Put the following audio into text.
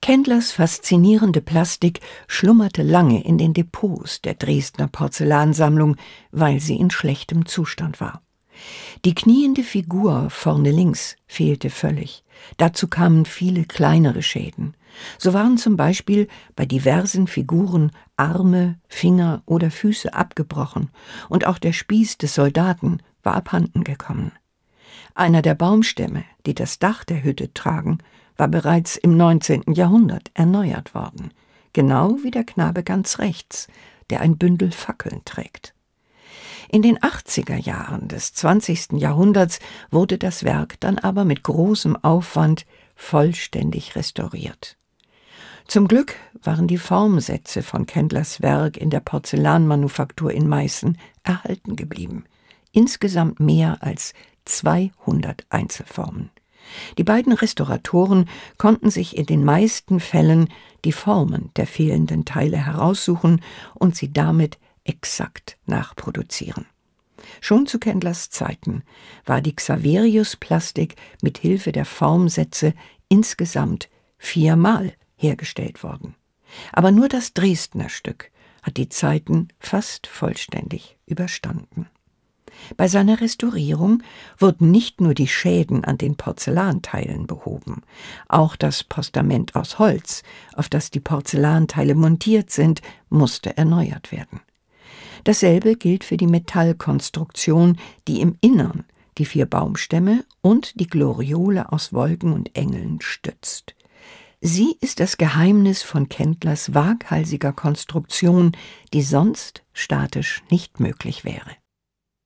Kendlers faszinierende Plastik schlummerte lange in den Depots der Dresdner Porzellansammlung, weil sie in schlechtem Zustand war. Die kniende Figur vorne links fehlte völlig. Dazu kamen viele kleinere Schäden. So waren zum Beispiel bei diversen Figuren Arme, Finger oder Füße abgebrochen und auch der Spieß des Soldaten war abhanden gekommen. Einer der Baumstämme, die das Dach der Hütte tragen, war bereits im 19. Jahrhundert erneuert worden, genau wie der Knabe ganz rechts, der ein Bündel Fackeln trägt. In den 80er Jahren des 20. Jahrhunderts wurde das Werk dann aber mit großem Aufwand vollständig restauriert. Zum Glück waren die Formsätze von Kendlers Werk in der Porzellanmanufaktur in Meißen erhalten geblieben. Insgesamt mehr als 200 Einzelformen. Die beiden Restauratoren konnten sich in den meisten Fällen die Formen der fehlenden Teile heraussuchen und sie damit exakt nachproduzieren. Schon zu Kendlers Zeiten war die Xaverius-Plastik mit Hilfe der Formsätze insgesamt 4-mal hergestellt worden. Aber nur das Dresdner Stück hat die Zeiten fast vollständig überstanden. Bei seiner Restaurierung wurden nicht nur die Schäden an den Porzellanteilen behoben, auch das Postament aus Holz, auf das die Porzellanteile montiert sind, musste erneuert werden. Dasselbe gilt für die Metallkonstruktion, die im Innern die 4 Baumstämme und die Gloriole aus Wolken und Engeln stützt. Sie ist das Geheimnis von Kendlers waghalsiger Konstruktion, die sonst statisch nicht möglich wäre.